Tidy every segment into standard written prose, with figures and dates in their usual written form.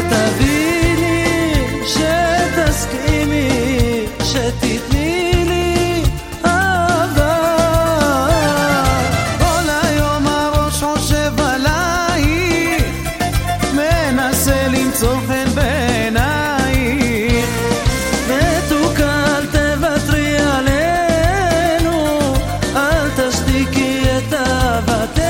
שתביני, שתסכימי, שתתני לי אהבה. כל היום הראש חושב עלייך, מנסה למצוא חן בעינייך. מתוקה אל תוותרי עלינו, אל תשתיקי את אהבתנו.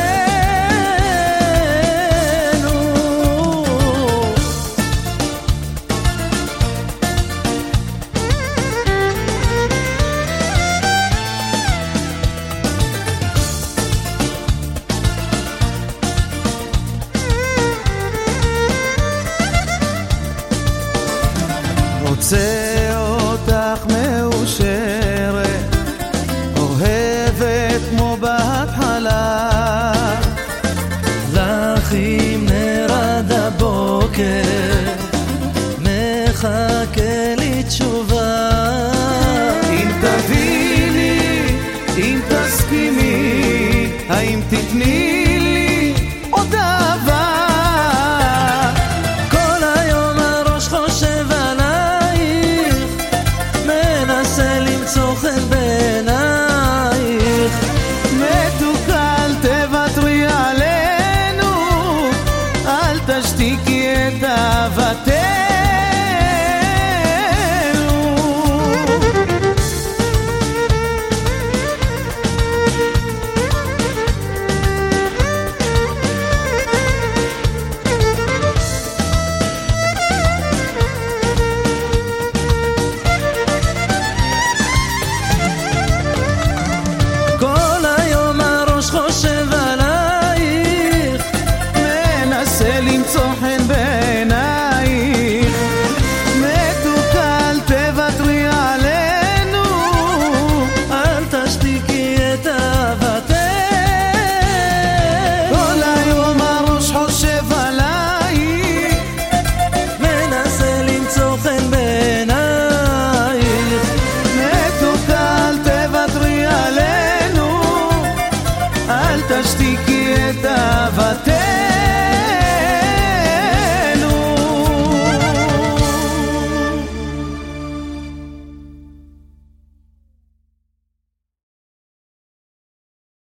רוצה אותך מאושרת, אוהבת כמו בהתחלה, לך עם נר עד הבוקר, מחכה לי תשובה. אם תביני, אם תסכימי, האם תתני לי עוד אהבה. כל היום הראש חושב עלייך, מנסה למצוא חן בעינייך. מתוקה אל תוותרי עלינו, אל תשתיקי את אהבתנו. כל היום הראש חושב עלייך, מנסה למצוא חן בעינייך. מתוקה אל תוותרי עלינו, אל תשתיקי את